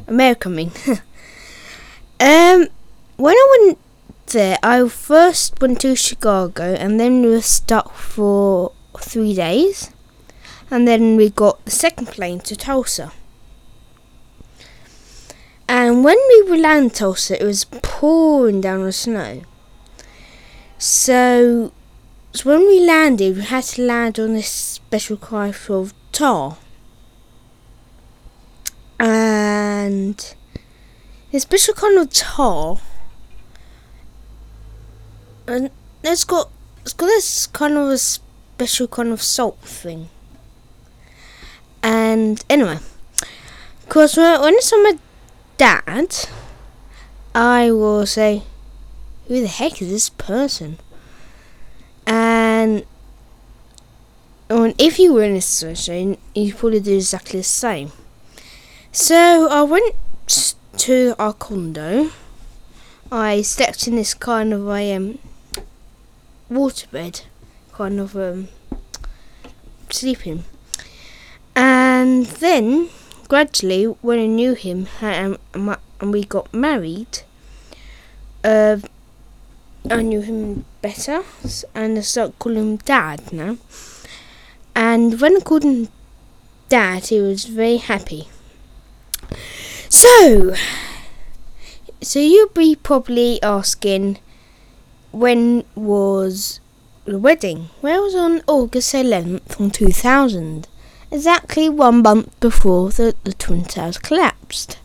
America, I mean. When I went there, I first went to Chicago, and then we were stuck for 3 days, and then we got the second plane to Tulsa. And when we landed Tulsa, it was pouring down with snow. So when we landed, we had to land on this special kind of tar. And this special kind of tar, and it's got this kind of a special kind of salt thing. And anyway, because when it's on my dad, I will say, who the heck is this person? And if you were in this situation, you'd probably do exactly the same. So I went to our condo. I slept in this kind of a waterbed, kind of sleeping. And then gradually, when I knew him and we got married, I knew him better, and I started calling him Dad now. And when I called him Dad, he was very happy. So you'll be probably asking, when was the wedding? Well, it was on August 11th, 2000. Exactly 1 month before the Twin Towers collapsed.